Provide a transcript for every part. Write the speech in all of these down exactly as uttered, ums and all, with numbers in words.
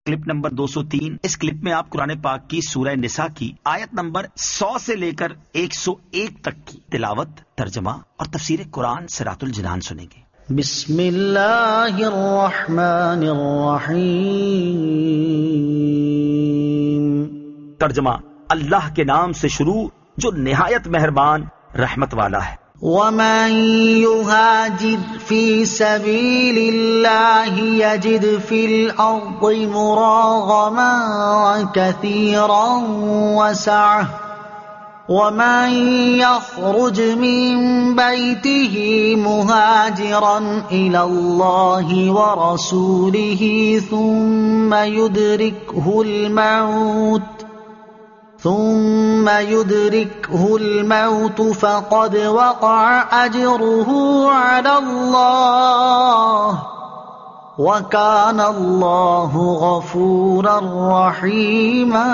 Clip number دو سو تین. اس clip میں آپ قرآن پاک کی سورہ نساء کی آیت نمبر سو سے لے کر ایک سو ایک تک کی تلاوت، ترجمہ اور تفسیر قرآن صراط الجنان سنیں گے. بسم اللہ الرحمن الرحیم. ترجمہ: اللہ کے نام سے شروع جو نہایت مہربان رحمت والا ہے. وَمَن يُهَاجِرْ فِي سَبِيلِ اللَّهِ يَجِدْ فِي الْأَرْضِ مُرَاغَمًا كَثِيرًا وَسَعَةً وَمَن يَخْرُجْ مِن بَيْتِهِ مُهَاجِرًا إِلَى اللَّهِ وَرَسُولِهِ ثُمَّ يُدْرِكْهُ الْمَوْتُ ثم يدركه الموت فقد وقع أجره على الله وكان الله غفورا رحيما.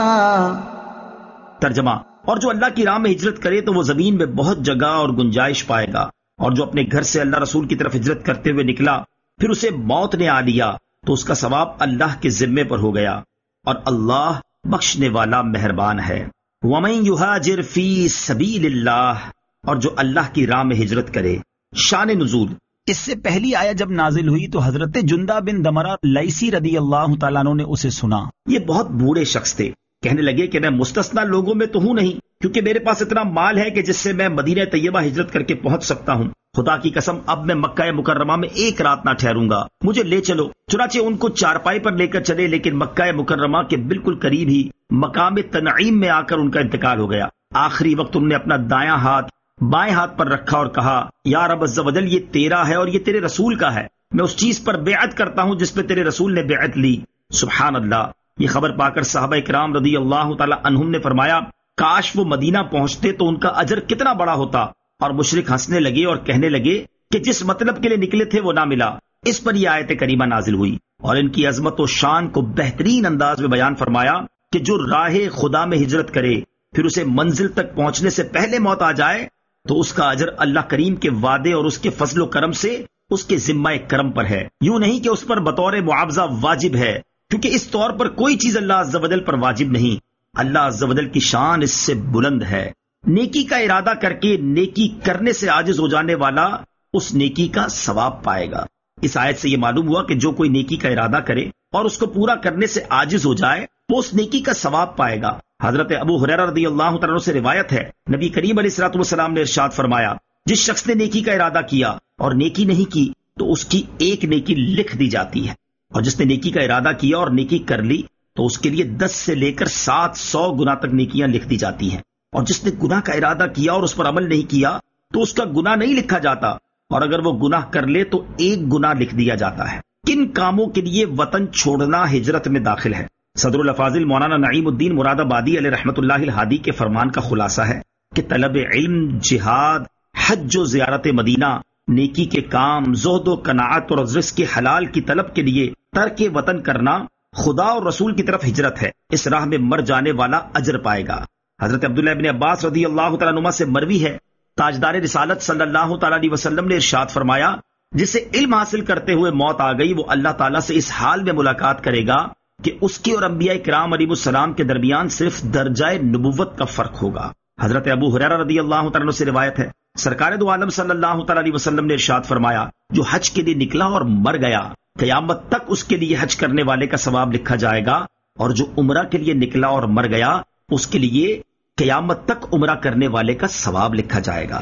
ترجمہ: اور جو اللہ کی راہ میں ہجرت کرے تو وہ زمین میں بہت جگہ اور گنجائش پائے گا، اور جو اپنے گھر سے اللہ رسول کی طرف ہجرت کرتے ہوئے نکلا پھر اسے موت نے آ لیا تو اس کا ثواب اللہ کے ذمے پر ہو گیا، اور اللہ بخشنے والا مہربان ہے. وَمَن يُهَاجِرْ فِي سَبِيلِ اللَّهِ، اور جو اللہ کی راہ میں ہجرت کرے. شان نزول: اس سے پہلی آیت جب نازل ہوئی تو حضرت جندہ بن دمرہ لیثی رضی اللہ تعالیٰ عنہ نے اسے سنا. یہ بہت بوڑھے شخص تھے. کہنے لگے کہ میں مستثنا لوگوں میں تو ہوں نہیں، کیونکہ میرے پاس اتنا مال ہے کہ جس سے میں مدینہ طیبہ ہجرت کر کے پہنچ سکتا ہوں. خدا کی قسم اب میں مکہ مکرمہ میں ایک رات نہ ٹھہروں گا، مجھے لے چلو. چنانچہ ان کو چارپائی پر لے کر چلے، لیکن مکہ مکرمہ کے بالکل قریب ہی مقام تنعیم میں آ کر ان کا انتقال ہو گیا. آخری وقت انہوں نے اپنا دایاں ہاتھ بائیں ہاتھ پر رکھا اور کہا: یا رب عز و جل، یہ تیرا ہے اور یہ تیرے رسول کا ہے، میں اس چیز پر بیعت کرتا ہوں جس پہ تیرے رسول نے بیعت لی. سبحان اللہ. یہ خبر پا کر صحابہ کرام رضی اللہ تعالی عنہم نے فرمایا: کاش وہ مدینہ پہنچتے تو ان کا اجر کتنا بڑا ہوتا. اور مشرک ہنسنے لگے اور کہنے لگے کہ جس مطلب کے لیے نکلے تھے وہ نہ ملا. اس پر یہ آیت کریمہ نازل ہوئی اور ان کی عظمت و شان کو بہترین انداز میں بیان فرمایا کہ جو راہ خدا میں ہجرت کرے پھر اسے منزل تک پہنچنے سے پہلے موت آ جائے تو اس کا اجر اللہ کریم کے وعدے اور اس کے فضل و کرم سے اس کے ذمہ کرم پر ہے. یوں نہیں کہ اس پر بطور معاوضہ واجب ہے، کیونکہ اس طور پر کوئی چیز اللہ عز و جل پر واجب نہیں. اللہ عز و جل کی شان اس سے بلند ہے. نیکی کا ارادہ کر کے نیکی کرنے سے عاجز ہو جانے والا اس نیکی کا ثواب پائے گا. اس آیت سے یہ معلوم ہوا کہ جو کوئی نیکی کا ارادہ کرے اور اس کو پورا کرنے سے عاجز ہو جائے وہ اس نیکی کا ثواب پائے گا. حضرت ابو ہریرہ رضی اللہ تعالیٰ عنہ سے روایت ہے، نبی کریم علیہ الصلوۃ والسلام نے ارشاد فرمایا: جس شخص نے نیکی کا ارادہ کیا اور نیکی نہیں کی تو اس کی ایک نیکی لکھ دی جاتی ہے، اور جس نے نیکی کا ارادہ کیا اور نیکی کر لی تو اس کے لیے دس سے لے کر سات سو گنا تک نیکیاں لکھ دی جاتی ہیں. اور جس نے گناہ کا ارادہ کیا اور اس پر عمل نہیں کیا تو اس کا گناہ نہیں لکھا جاتا، اور اگر وہ گناہ کر لے تو ایک گناہ لکھ دیا جاتا ہے. کن کاموں کے لیے وطن چھوڑنا ہجرت میں داخل ہے؟ صدر الافاضل مولانا نعیم الدین مراد آبادی علیہ رحمۃ اللہ الہادی کے فرمان کا خلاصہ ہے کہ طلب علم، جہاد، حج و زیارت مدینہ، نیکی کے کام، زہد و قناعت اور رزق کے حلال کی طلب کے لیے ترک وطن کرنا خدا اور رسول کی طرف ہجرت ہے. اس راہ میں مر جانے والا اجر پائے گا. حضرت عبداللہ ابن عباس رضی اللہ تعالیٰ عنہ سے مروی ہے، تاجدار رسالت صلی اللہ تعالیٰ علیہ وسلم نے ارشاد فرمایا: جسے علم حاصل کرتے ہوئے موت آ گئی وہ اللہ تعالیٰ سے اس حال میں ملاقات کرے گا کہ اس کی اور انبیاء کرام علیہ السلام کے درمیان صرف درجہ نبوت کا فرق ہوگا. حضرت ابو ہریرہ رضی اللہ تعالیٰ عنہ سے روایت ہے، سرکار دو عالم صلی اللہ تعالیٰ علیہ وسلم نے ارشاد فرمایا: جو حج کے لیے نکلا اور مر گیا قیامت تک اس کے لیے حج کرنے والے کا ثواب لکھا جائے گا، اور جو عمرہ کے لیے نکلا اور مر گیا اس کے لیے قیامت تک عمرہ کرنے والے کا ثواب لکھا جائے گا.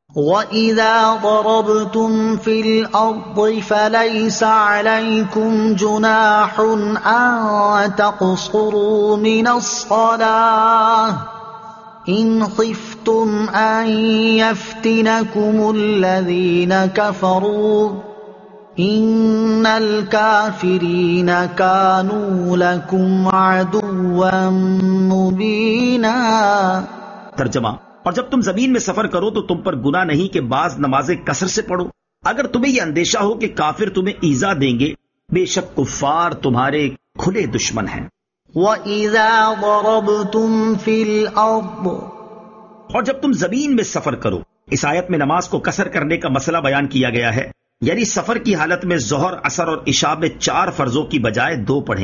وَإِذَا ضَرَبْتُمْ فِي الْأَرْضِ فَلَيْسَ عَلَيْكُمْ جُنَاحٌ أَن تَقْصُرُوا مِنَ الصَّلَاةِ إِنْ خِفْتُمْ أَن يَفْتِنَكُمُ الَّذِينَ كَفَرُوا إِنَّ الْكَافِرِينَ كَانُوا لَكُمْ عَدُوًّا مُبِينًا. ترجمہ: اور جب تم زمین میں سفر کرو تو تم پر گناہ نہیں کہ بعض نمازیں کثر سے پڑھو، اگر تمہیں یہ اندیشہ ہو کہ کافر تمہیں ایذا دیں گے، بے شک کفار تمہارے کھلے دشمن ہیں. وَإِذَا ضَرَبْتُمْ فِي الْأَرْضِ، اور جب تم زمین میں سفر کرو. اس آیت میں نماز کو قصر کرنے کا مسئلہ بیان کیا گیا ہے، یعنی سفر کی حالت میں ظہر، عصر اور عشاء میں چار فرضوں کی بجائے دو پڑھیں گے.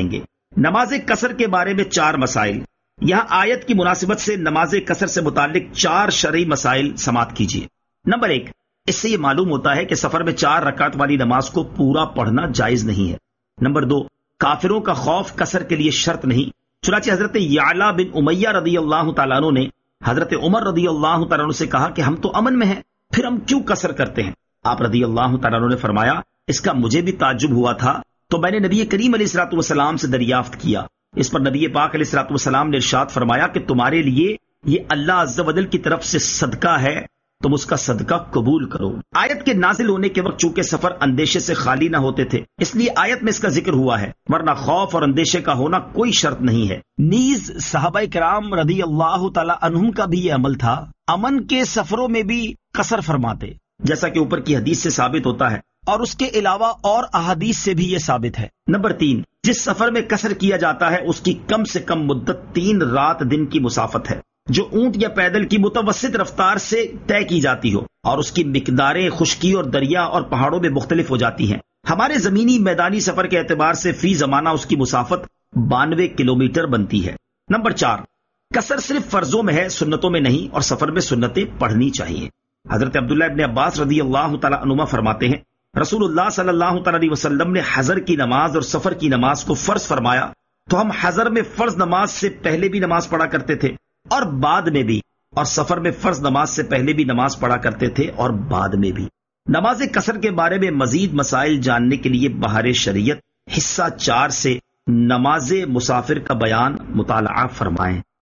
نماز قصر کے بارے میں چار مسائل. یہاں آیت کی مناسبت سے نماز قصر سے متعلق چار شرعی مسائل سماعت کیجیے. نمبر ایک، اس سے یہ معلوم ہوتا ہے کہ سفر میں چار رکعت والی نماز کو پورا پڑھنا جائز نہیں ہے. نمبر دو، کافروں کا خوف قصر کے لیے شرط نہیں. چنانچہ حضرت یعلا بن امیہ رضی اللہ تعالیٰ عنہ نے حضرت عمر رضی اللہ تعالیٰ عنہ سے کہا کہ ہم تو امن میں ہیں، پھر ہم کیوں قصر کرتے ہیں؟ آپ رضی اللہ تعالیٰ عنہ نے فرمایا، اس کا مجھے بھی تعجب ہوا تھا، تو میں نے نبی کریم علیہ الصلوۃ والسلام سے دریافت کیا. اس پر نبی پاک علیہ الصلوۃ والسلام نے ارشاد فرمایا کہ تمہارے لیے یہ اللہ عز و جل کی طرف سے صدقہ ہے، تم اس کا صدقہ قبول کرو. آیت کے نازل ہونے کے وقت چونکہ سفر اندیشے سے خالی نہ ہوتے تھے، اس لیے آیت میں اس کا ذکر ہوا ہے، ورنہ خوف اور اندیشے کا ہونا کوئی شرط نہیں ہے. نیز صحابہ کرام رضی اللہ تعالی عنہم کا بھی یہ عمل تھا، امن کے سفروں میں بھی قصر فرماتے، جیسا کہ اوپر کی حدیث سے ثابت ہوتا ہے، اور اس کے علاوہ اور احادیث سے بھی یہ ثابت ہے. نمبر تین، جس سفر میں قصر کیا جاتا ہے اس کی کم سے کم مدت تین رات دن کی مسافت ہے، جو اونٹ یا پیدل کی متوسط رفتار سے طے کی جاتی ہو، اور اس کی مقداریں خشکی اور دریا اور پہاڑوں میں مختلف ہو جاتی ہیں. ہمارے زمینی میدانی سفر کے اعتبار سے فی زمانہ اس کی مسافت بانوے کلومیٹر بنتی ہے. نمبر چار، قصر صرف فرضوں میں ہے، سنتوں میں نہیں، اور سفر میں سنتیں پڑھنی چاہیے. حضرت عبداللہ ابن عباس رضی اللہ تعالیٰ عنہما فرماتے ہیں، رسول اللہ صلی اللہ تعالیٰ علیہ وسلم نے حضر کی نماز اور سفر کی نماز کو فرض فرمایا تو ہم حضر میں فرض نماز سے پہلے بھی نماز پڑھا کرتے تھے اور بعد میں بھی، اور سفر میں فرض نماز سے پہلے بھی نماز پڑھا کرتے تھے اور بعد میں بھی. نماز قصر کے بارے میں مزید مسائل جاننے کے لیے بہار شریعت حصہ چار سے نماز مسافر کا بیان مطالعہ فرمائیں.